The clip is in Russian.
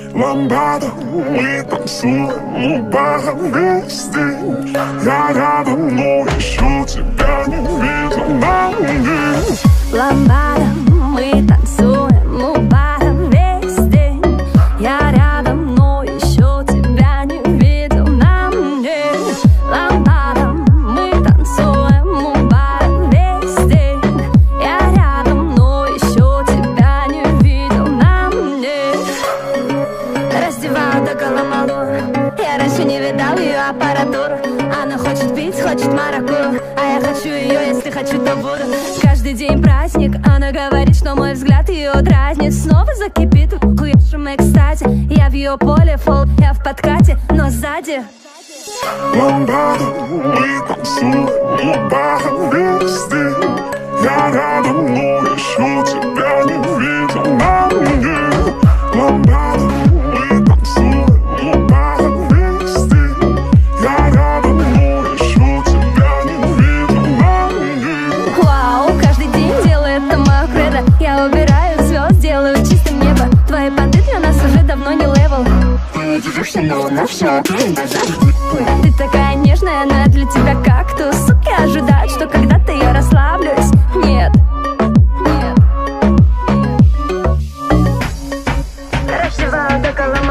Ламбада, мы танцуем у бара весь день. Я рядом, но еще тебя не видел на мне. Ламбада, мы танцуем у бара весь день. Я рядом, но еще тебя не видел на мне. Ламбада, мы танцуем у бара весь день. Я рядом, но еще тебя не видел на мне. Раздеваю до голомалу. Я раньше не видал ее аппаратуру. Она хочет пить, хочет маракую, а я хочу ее, если хочу, то буду. Каждый день праздник, она говорит, что мой взгляд ее дразнит. Снова закипит в хуевшем экстазе. Я в ее поле фол, я в подкате, но сзади. Ламбада, мы танцуем у бара весь день. Я рядом, но еще тебя не видел на мне. Ламбада, мы танцуем у бара весь день. Я рядом, но еще тебя не видел на мне. Вау, каждый день делает это мое кредо. Я убираю звезд, делаю чистым небо. Твои понты для нас уже давно не левел. Ты держишься, но на все Ты такая нежная, она для тебя кактус. Суки ожидают, что когда-то я расслаблюсь. Нет. Раздеваю до голова.